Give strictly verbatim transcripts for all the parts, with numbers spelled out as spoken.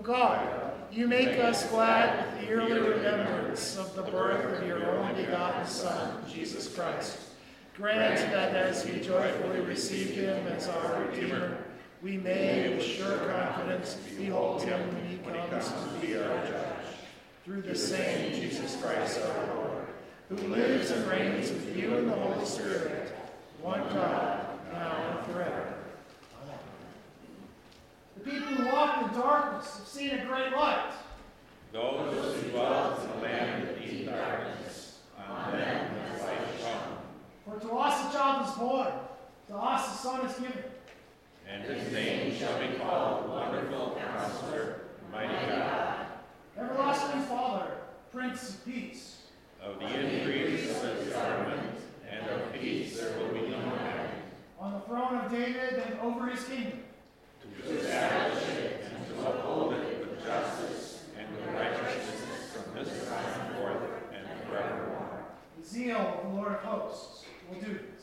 God, you make us glad with the yearly remembrance of the birth of your only begotten Son, Jesus Christ. Grant that as we joyfully receive him as our Redeemer, we may with sure confidence behold him when he comes to be our judge. Through the same Jesus Christ our Lord, who lives and reigns with you in the Holy Spirit, one God, now and forever. Amen. The people who walk in darkness have seen a great light. Those who dwell in the land of deep darkness, on them has light shone. For to us a child is born, to us a son is given. And his name shall be called Wonderful Counselor, Mighty God, Everlasting Father, Prince of Peace. Of the increase of his government and of peace there will be no end. On the throne of David and over his kingdom, To establish it and to uphold it with justice and with righteousness from this time forth and forevermore. the zeal of the Lord of hosts will do this.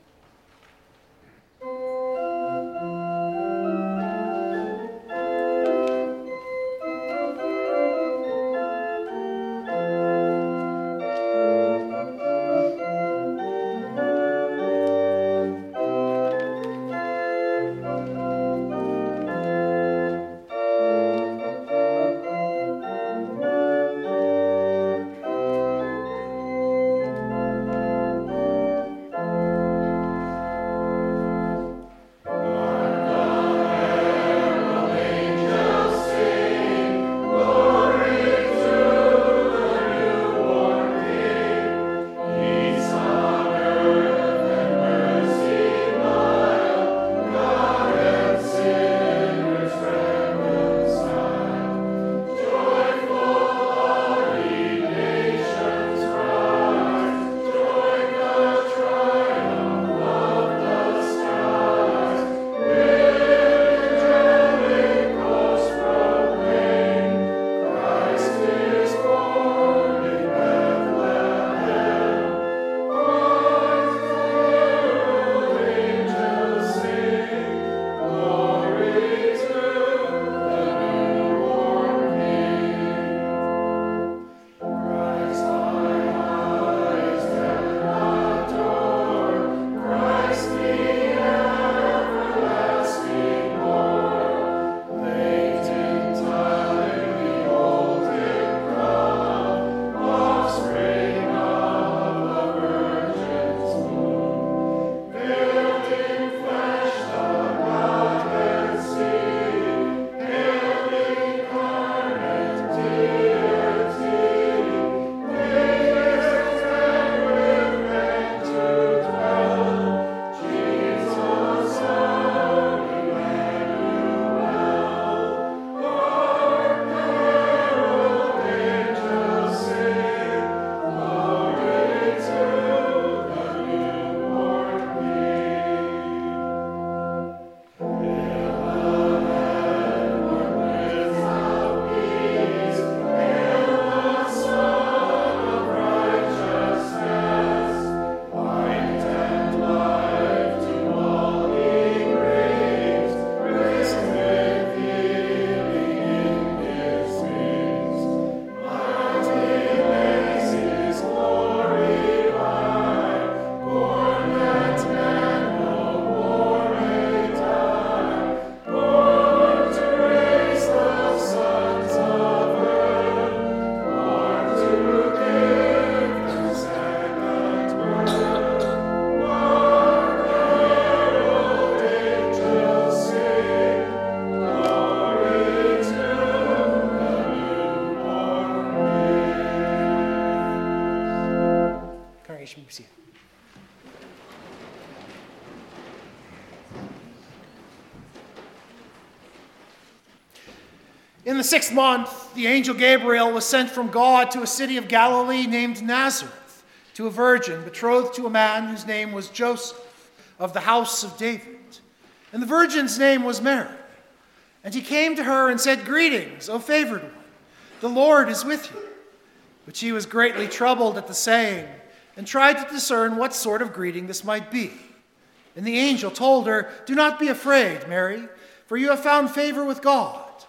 In the sixth month, the angel Gabriel was sent from God to a city of Galilee named Nazareth, to a virgin betrothed to a man whose name was Joseph, of the house of David. And the virgin's name was Mary. And he came to her and said, "Greetings, O favored one, the Lord is with you." But she was greatly troubled at the saying, and tried to discern what sort of greeting this might be. And the angel told her, "Do not be afraid, Mary, for you have found favor with God.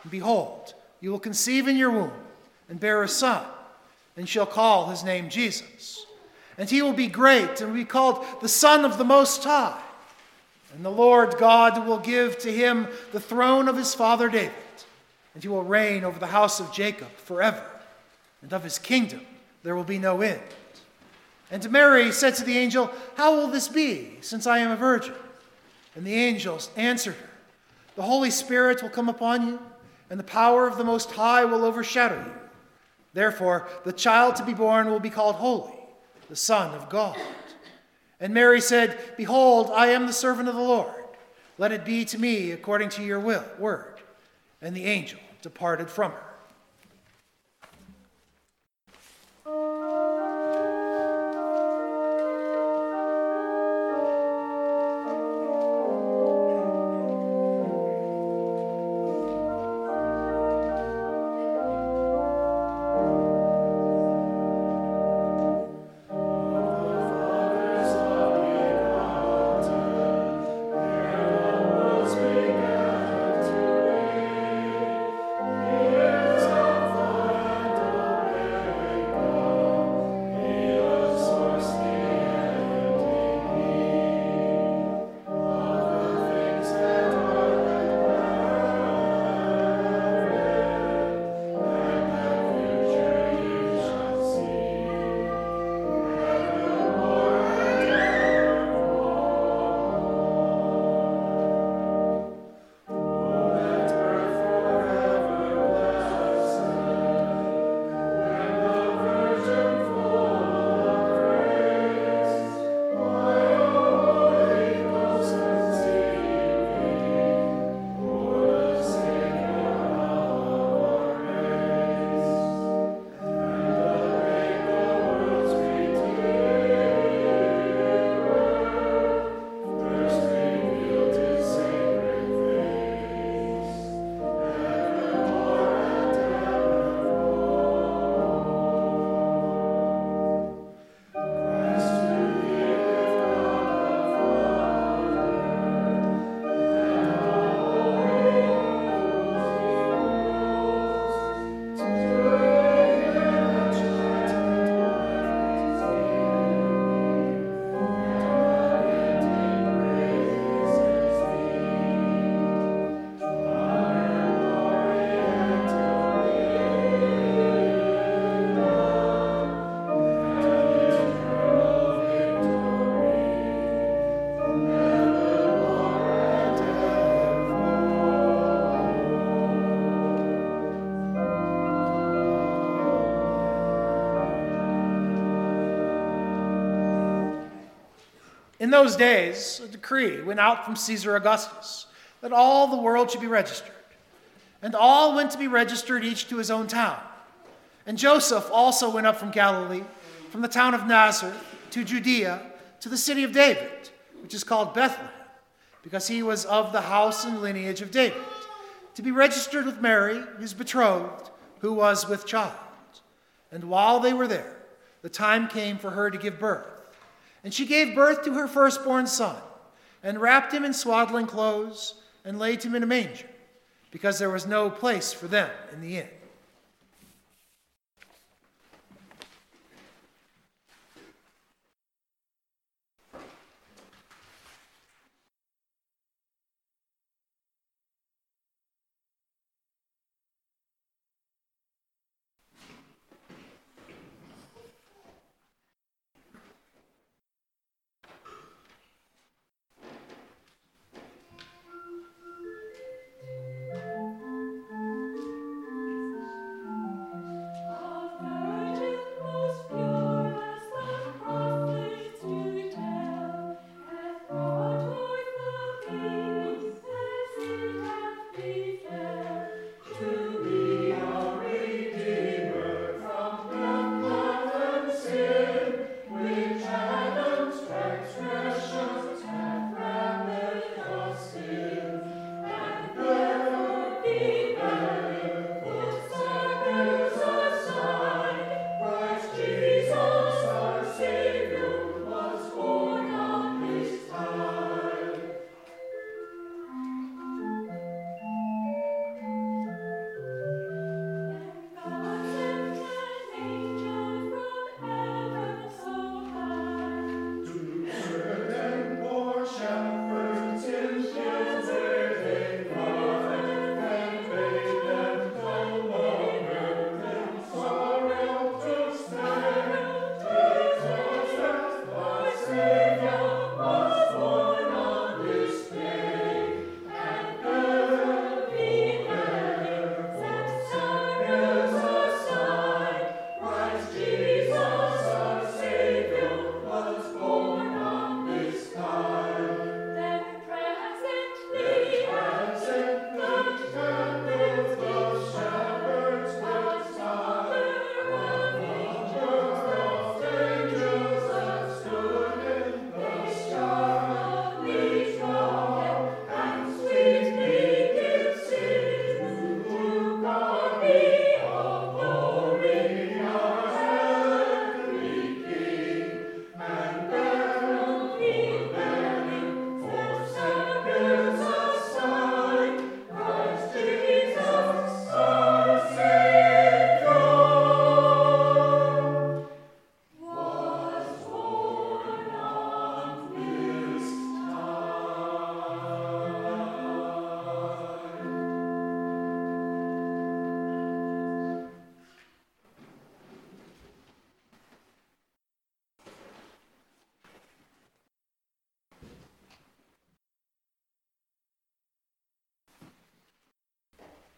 And behold, you will conceive in your womb and bear a son, and shall call his name Jesus. And he will be great and will be called the Son of the Most High. And the Lord God will give to him the throne of his father David, and he will reign over the house of Jacob forever, and of his kingdom there will be no end. And Mary said to the angel, "How will this be, since I am a virgin?" And the angel answered her, "The Holy Spirit will come upon you, and the power of the Most High will overshadow you. Therefore, the child to be born will be called Holy, the Son of God." And Mary said, "Behold, I am the servant of the Lord. Let it be to me according to your will, word." And the angel departed from her. In those days, a decree went out from Caesar Augustus that all the world should be registered. And all went to be registered, each to his own town. And Joseph also went up from Galilee, from the town of Nazareth to Judea, to the city of David, which is called Bethlehem, because he was of the house and lineage of David, to be registered with Mary, his betrothed, who was with child. And while they were there, the time came for her to give birth. And she gave birth to her firstborn son, and wrapped him in swaddling clothes, and laid him in a manger, because there was no place for them in the inn.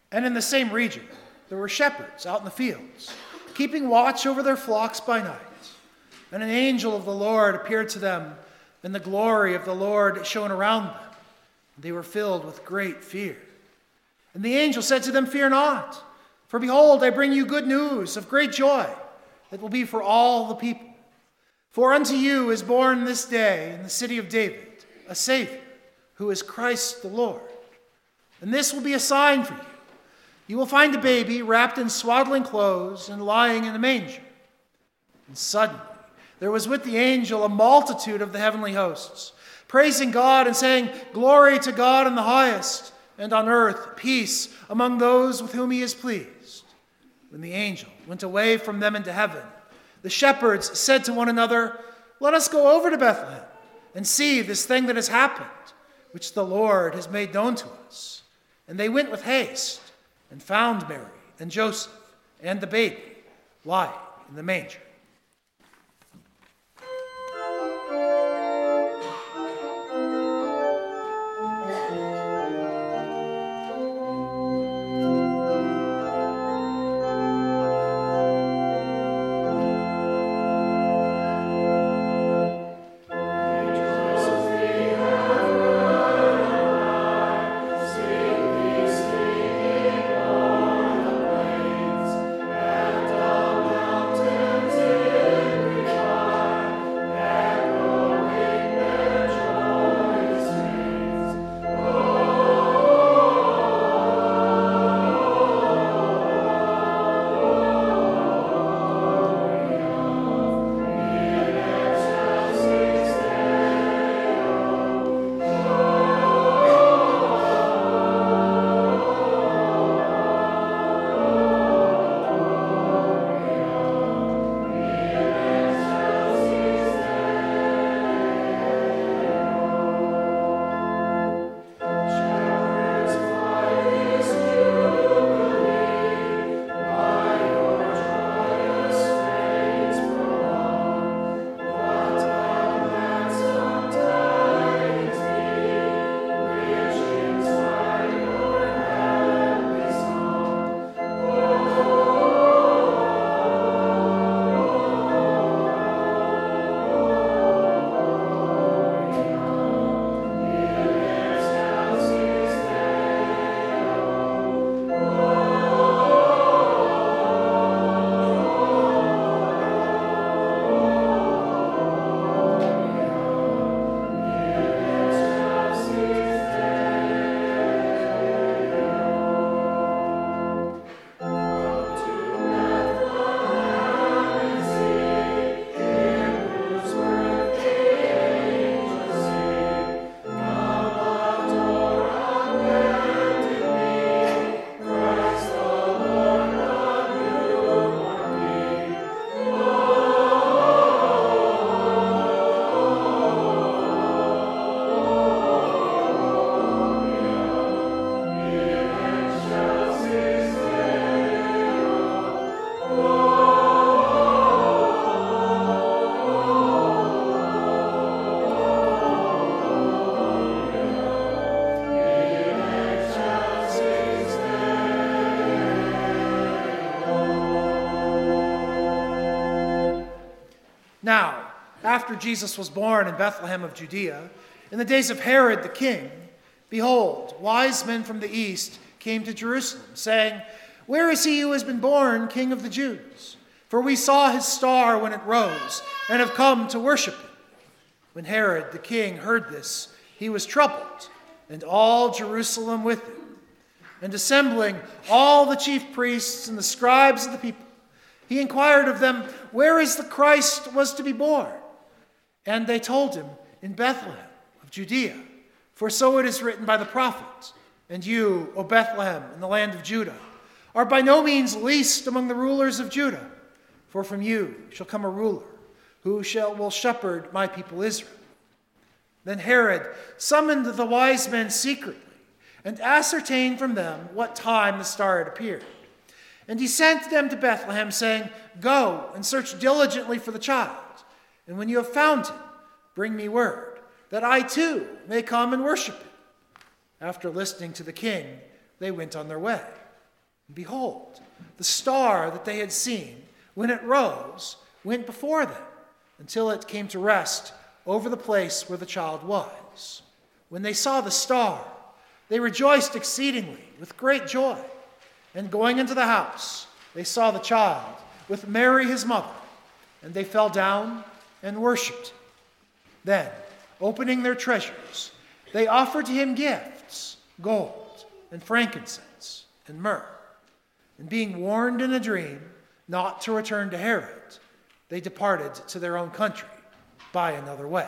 And in the same region, there were shepherds out in the fields, keeping watch over their flocks by night. And an angel of the Lord appeared to them, and the glory of the Lord shone around them. And they were filled with great fear. And the angel said to them, "Fear not, for behold, I bring you good news of great joy that will be for all the people. For unto you is born this day in the city of David a Savior, who is Christ the Lord. And this will be a sign for you. You will find a baby wrapped in swaddling clothes and lying in a manger." And suddenly there was with the angel a multitude of the heavenly hosts, praising God and saying, "Glory to God in the highest, and on earth peace among those with whom he is pleased." When the angel went away from them into heaven, the shepherds said to one another, "Let us go over to Bethlehem and see this thing that has happened, which the Lord has made known to us." And they went with haste and found Mary and Joseph and the baby lying in the manger. Now, after Jesus was born in Bethlehem of Judea, in the days of Herod the king, behold, wise men from the east came to Jerusalem, saying, "Where is he who has been born King of the Jews? For we saw his star when it rose, and have come to worship him." When Herod the king heard this, he was troubled, and all Jerusalem with him. And assembling all the chief priests and the scribes of the people, he inquired of them, "Where is the Christ was to be born?" And they told him, "In Bethlehem of Judea, for so it is written by the prophet, 'And you, O Bethlehem, in the land of Judah, are by no means least among the rulers of Judah, for from you shall come a ruler who shall will shepherd my people Israel.'" Then Herod summoned the wise men secretly and ascertained from them what time the star had appeared. And he sent them to Bethlehem, saying, "Go and search diligently for the child, and when you have found him, bring me word, that I too may come and worship him." After listening to the king, they went on their way. And behold, the star that they had seen, when it rose, went before them, until it came to rest over the place where the child was. When they saw the star, they rejoiced exceedingly with great joy. And going into the house, they saw the child with Mary his mother, and they fell down and worshipped him. Then, opening their treasures, they offered to him gifts, gold and frankincense and myrrh. And being warned in a dream not to return to Herod, they departed to their own country by another way.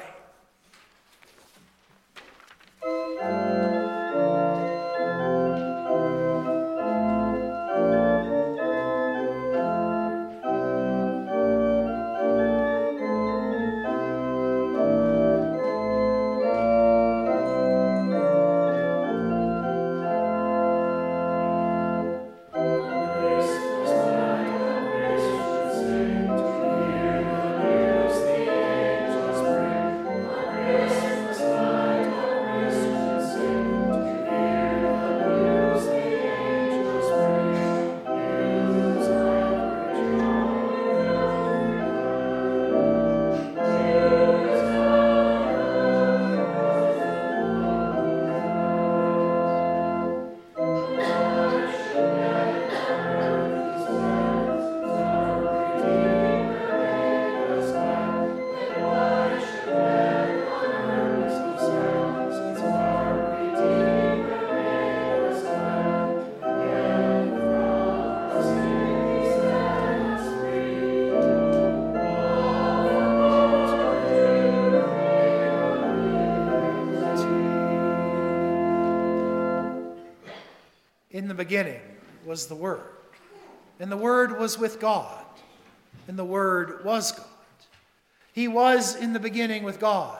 In the beginning was the Word, and the Word was with God, and the Word was God. He was in the beginning with God.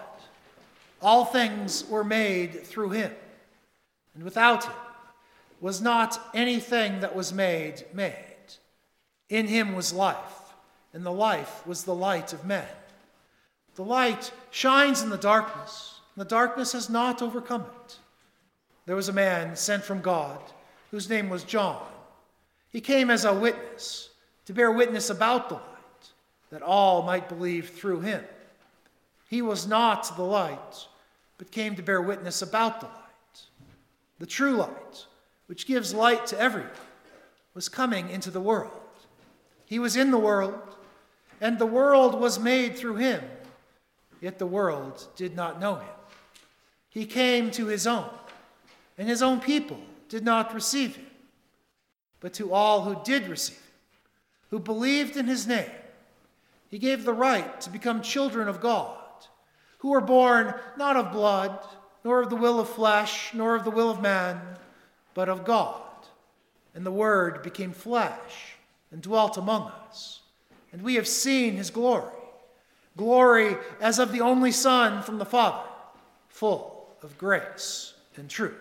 All things were made through him, and without him was not anything that was made made. In him was life, and the life was the light of men. The light shines in the darkness, and the darkness has not overcome it. There was a man sent from God, whose name was John. He came as a witness, to bear witness about the light, that all might believe through him. He was not the light, but came to bear witness about the light. The true light, which gives light to everyone, was coming into the world. He was in the world, and the world was made through him, yet the world did not know him. He came to his own, and his own people did not receive him. But to all who did receive him, who believed in his name, he gave the right to become children of God, who were born not of blood, nor of the will of flesh, nor of the will of man, but of God. And the Word became flesh and dwelt among us. And we have seen his glory, glory as of the only Son from the Father, full of grace and truth.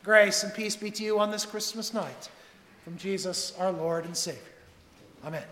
Grace and peace be to you on this Christmas night from Jesus our Lord and Savior. Amen.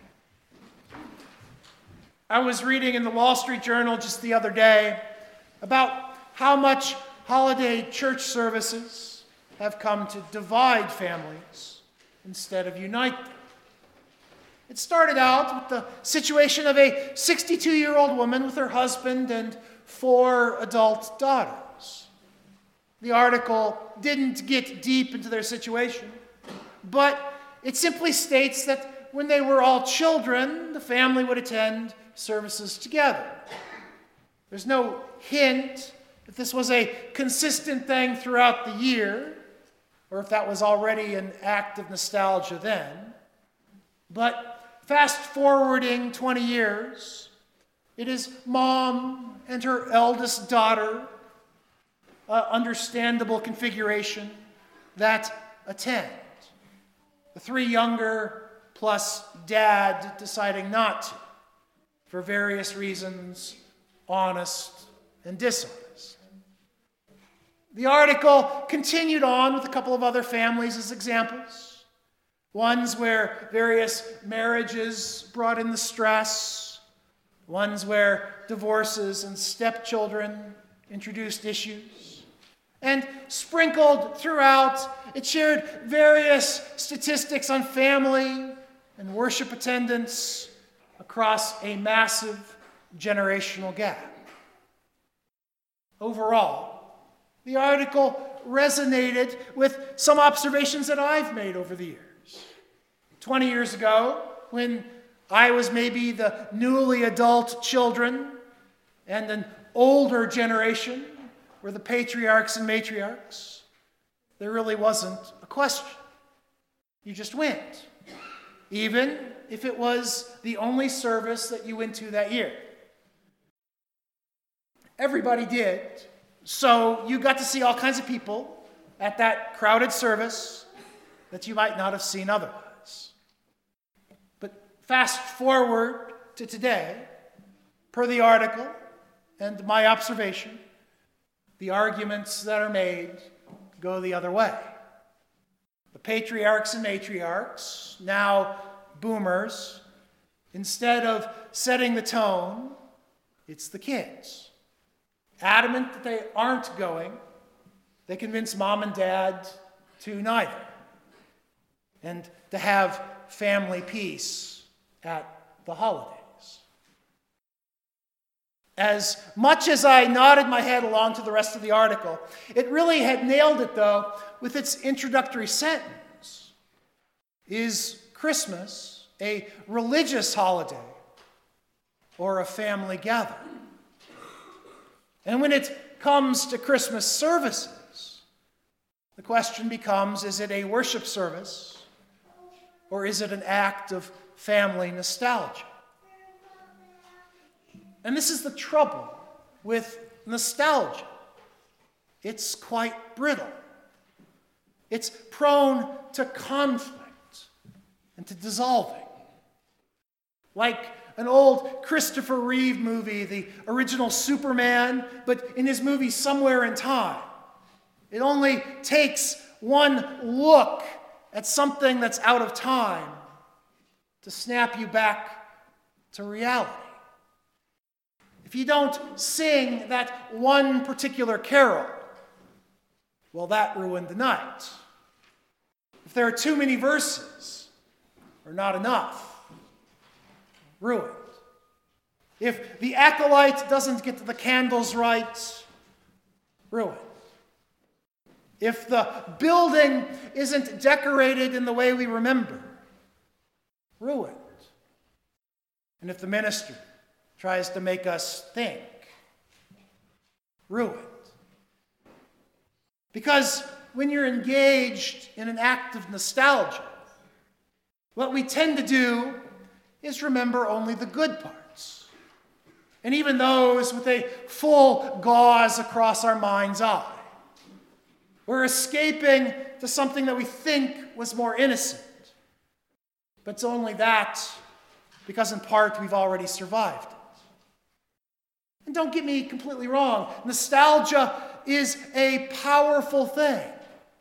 I was reading in the Wall Street Journal just the other day about how much holiday church services have come to divide families instead of unite them. It started out with the situation of a sixty-two-year-old woman with her husband and four adult daughters. The article didn't get deep into their situation, but it simply states that when they were all children, the family would attend services together. There's no hint if this was a consistent thing throughout the year, or if that was already an act of nostalgia then. But fast forwarding twenty years, it is mom and her eldest daughter, uh, understandable configuration, that attend. The three younger plus dad deciding not to, for various reasons, honest and dishonest. The article continued on with a couple of other families as examples. Ones where various marriages brought in the stress. Ones where divorces and stepchildren introduced issues. And sprinkled throughout, it shared various statistics on family and worship attendance across a massive generational gap. Overall, the article resonated with some observations that I've made over the years. Twenty years ago, when I was maybe the newly adult children and an older generation were the patriarchs and matriarchs, there really wasn't a question. You just went, even if it was the only service that you went to that year. Everybody did, so you got to see all kinds of people at that crowded service that you might not have seen otherwise. But fast forward to today, per the article and my observation, the arguments that are made go the other way. The patriarchs and matriarchs, now boomers, instead of setting the tone, it's the kids. Adamant that they aren't going, they convince mom and dad to neither, and to have family peace at the holidays. As much as I nodded my head along to the rest of the article, it really had nailed it, though, with its introductory sentence. Is Christmas a religious holiday or a family gathering? And when it comes to Christmas services, the question becomes, is it a worship service or is it an act of family nostalgia? And this is the trouble with nostalgia. It's quite brittle. It's prone to conflict and to dissolving. Like an old Christopher Reeve movie, the original Superman, but in his movie Somewhere in Time. It only takes one look at something that's out of time to snap you back to reality. If you don't sing that one particular carol, well, that ruined the night. If there are too many verses or not enough, ruined. If the acolyte doesn't get the candles right, ruined. If the building isn't decorated in the way we remember, ruined. And if the minister tries to make us think, ruined. Because when you're engaged in an act of nostalgia, what we tend to do is remember only the good parts. And even those with a full gauze across our mind's eye. We're escaping to something that we think was more innocent. But it's only that because in part we've already survived it. And don't get me completely wrong, nostalgia is a powerful thing.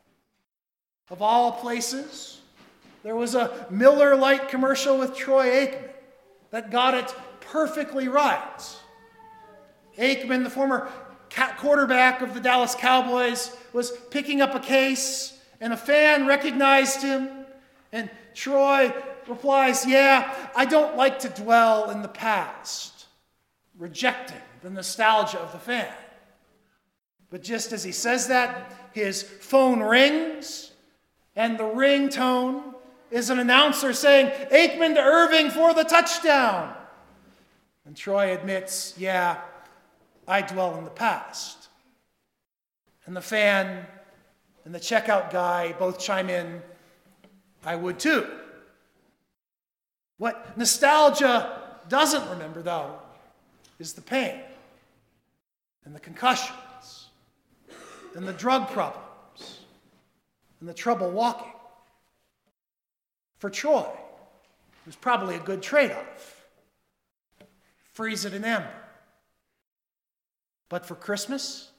Of all places, there was a Miller Lite commercial with Troy Aikman that got it perfectly right. Aikman, the former quarterback of the Dallas Cowboys, was picking up a case, and a fan recognized him, and Troy replies, "Yeah, I don't like to dwell in the past," rejecting the nostalgia of the fan. But just as he says that, his phone rings, and the ringtone is an announcer saying, "Aikman to Irving for the touchdown." And Troy admits, "Yeah, I dwell in the past." And the fan and the checkout guy both chime in, "I would too." What nostalgia doesn't remember, though, is the pain and the concussions and the drug problems and the trouble walking. For Troy, it was probably a good trade-off. Freeze it in amber. But for Christmas,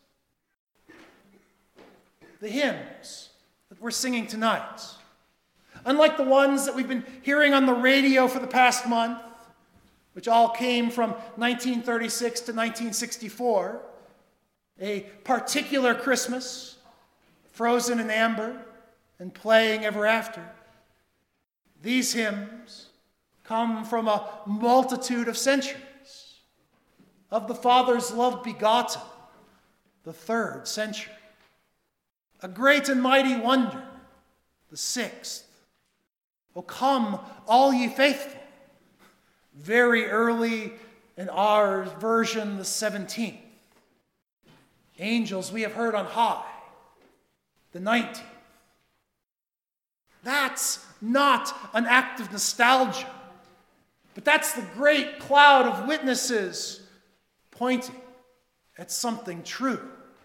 the hymns that we're singing tonight, unlike the ones that we've been hearing on the radio for the past month, which all came from nineteen thirty-six to nineteen sixty-four, a particular Christmas, frozen in amber and playing ever after, these hymns come from a multitude of centuries. Of the Father's love begotten, the third century. A great and mighty wonder, the sixth. O come, all ye faithful, very early in our version, the seventeenth. Angels we have heard on high, the nineteenth. That's not an act of nostalgia, but that's the great cloud of witnesses pointing at something true.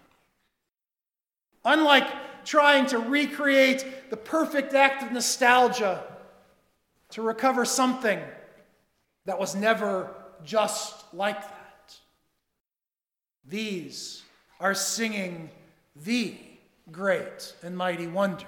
Unlike trying to recreate the perfect act of nostalgia to recover something that was never just like that, these are singing the great and mighty wonder.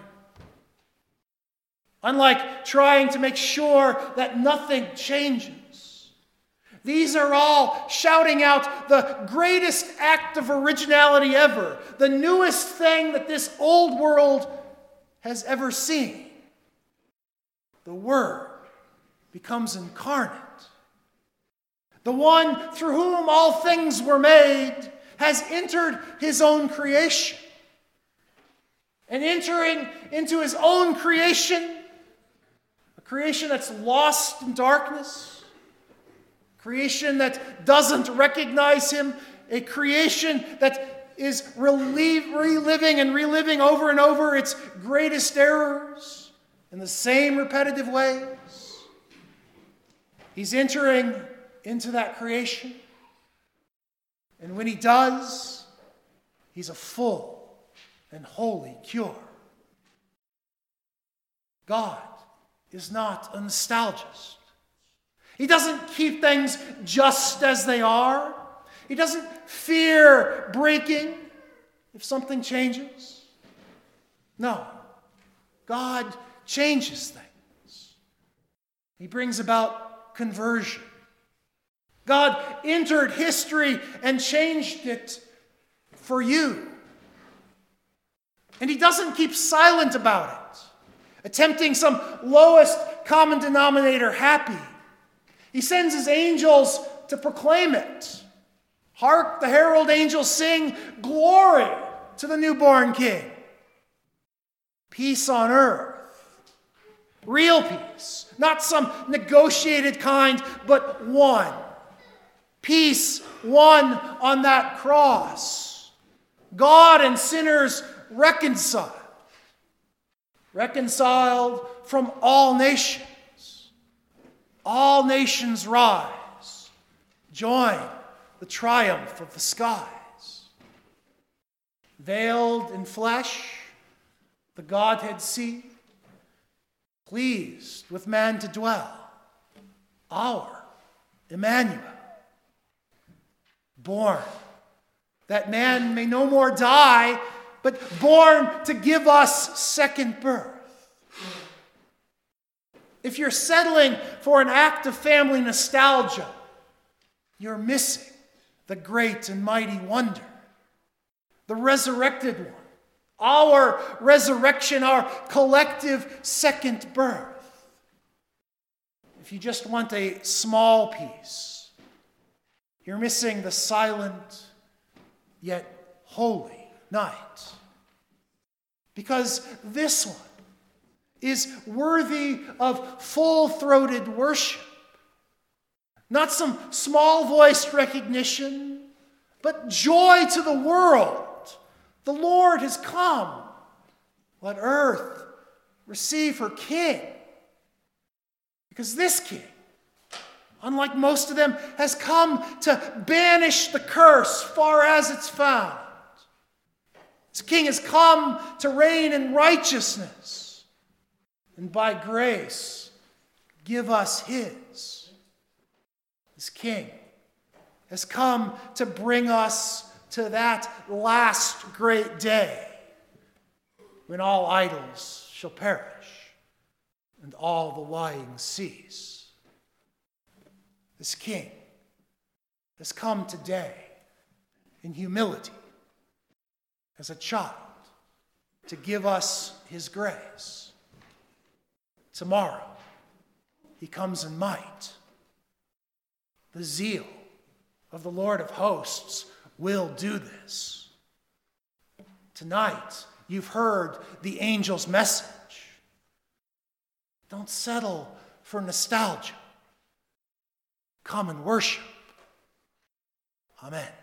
Unlike trying to make sure that nothing changes, these are all shouting out the greatest act of originality ever, the newest thing that this old world has ever seen. The Word becomes incarnate. The one through whom all things were made has entered his own creation. And entering into his own creation, a creation that's lost in darkness, creation that doesn't recognize him, a creation that is relieve, reliving and reliving over and over its greatest errors in the same repetitive ways. He's entering into that creation, and when he does, he's a full and holy cure. God is not a nostalgist. He doesn't keep things just as they are. He doesn't fear breaking if something changes. No, God changes things. He brings about conversion. God entered history and changed it for you. And he doesn't keep silent about it, attempting some lowest common denominator happy. He sends his angels to proclaim it. Hark, the herald angels sing, glory to the newborn King. Peace on earth. Real peace. Not some negotiated kind, but one. Peace won on that cross. God and sinners reconciled. Reconciled from all nations. All nations rise, join the triumph of the skies. Veiled in flesh, the Godhead see, pleased with man to dwell, our Emmanuel. Born, that man may no more die, but born to give us second birth. If you're settling for an act of family nostalgia, you're missing the great and mighty wonder, the resurrected one, our resurrection, our collective second birth. If you just want a small piece, you're missing the silent yet holy night. Because this one is worthy of full-throated worship. Not some small-voiced recognition, but joy to the world. The Lord has come. Let earth receive her King. Because this King, unlike most of them, has come to banish the curse far as it's found. This King has come to reign in righteousness, and by grace give us his. This King has come to bring us to that last great day when all idols shall perish and all the lying cease. This King has come today in humility as a child to give us his grace. Tomorrow, he comes in might. The zeal of the Lord of hosts will do this. Tonight, you've heard the angel's message. Don't settle for nostalgia. Come and worship. Amen.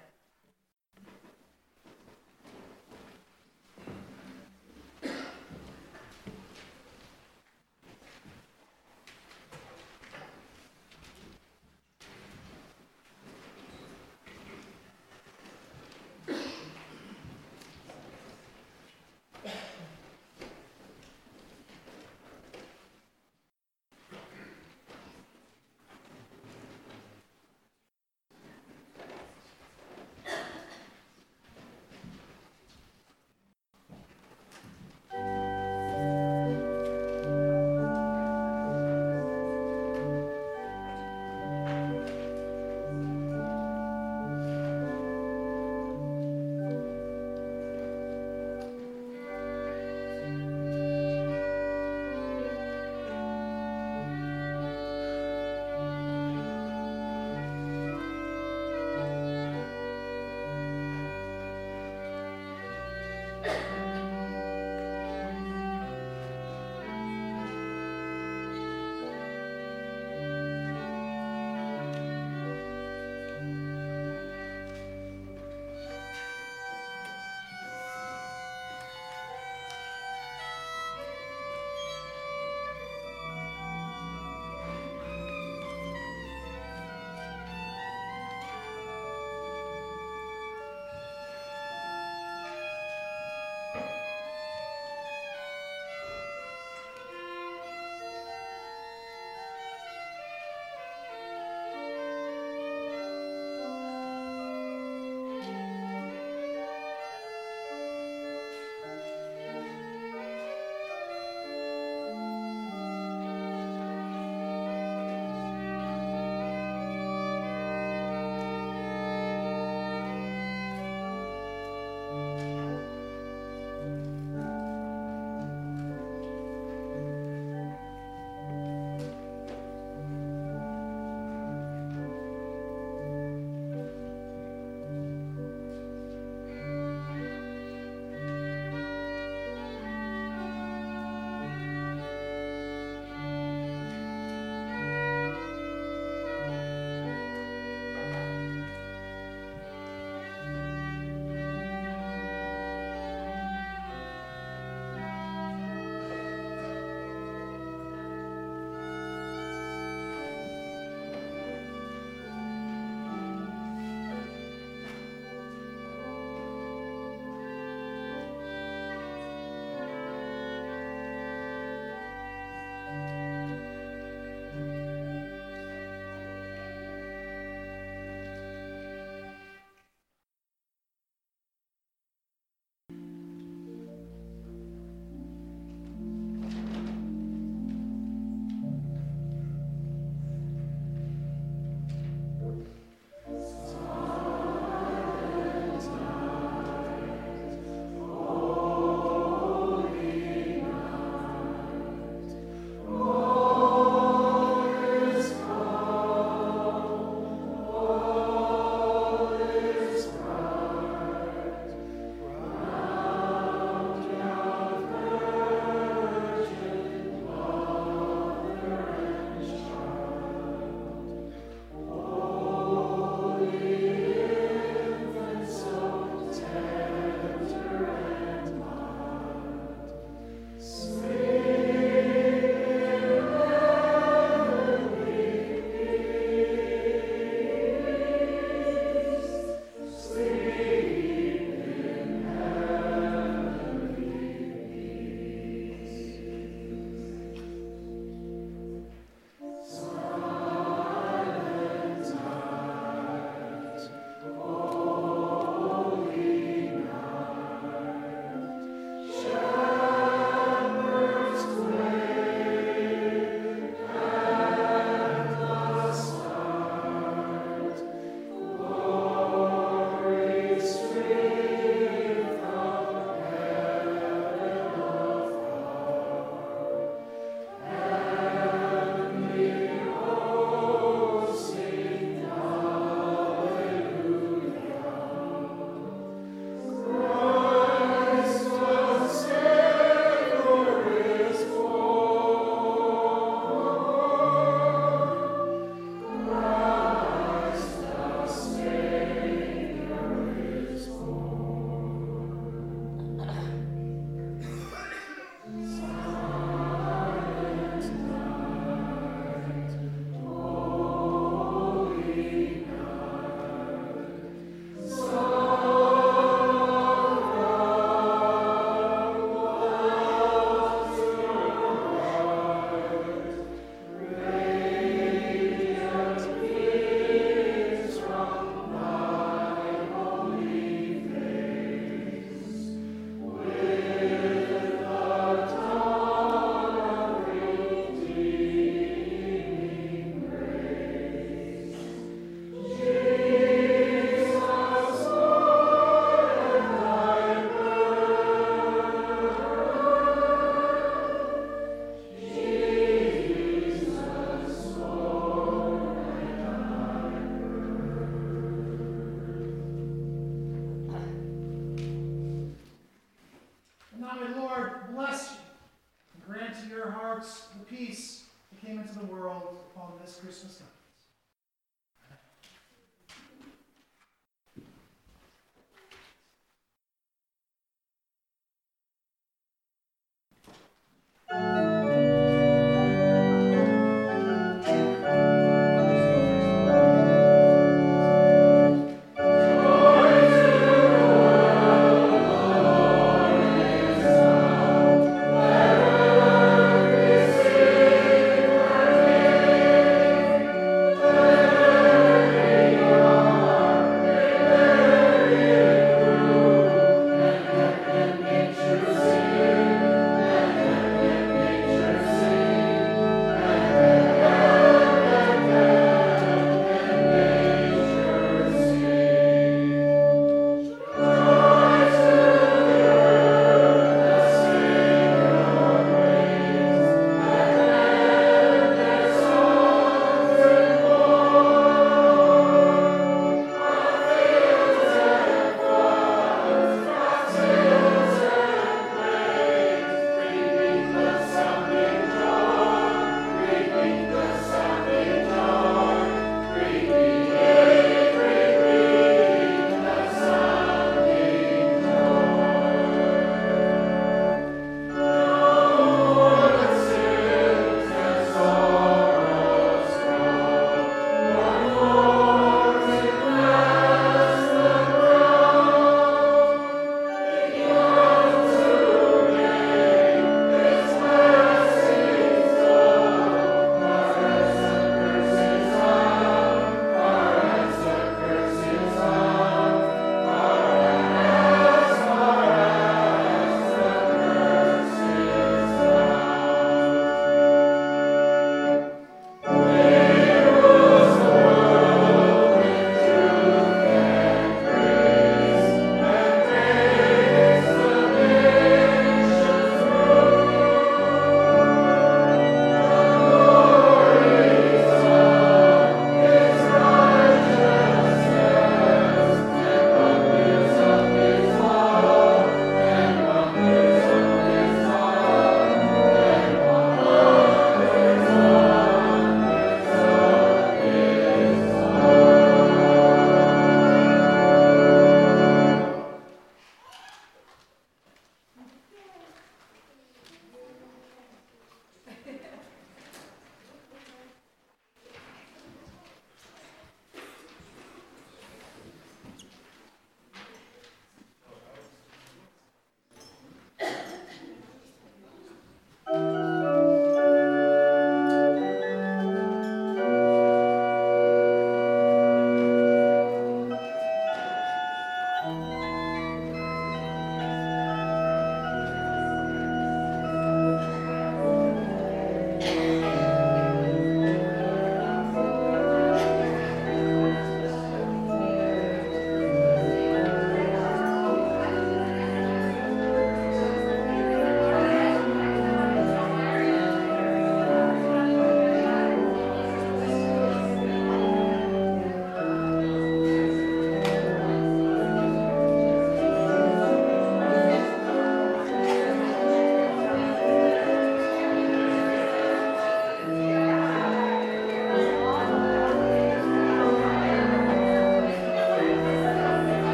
into the world on this Christmas night.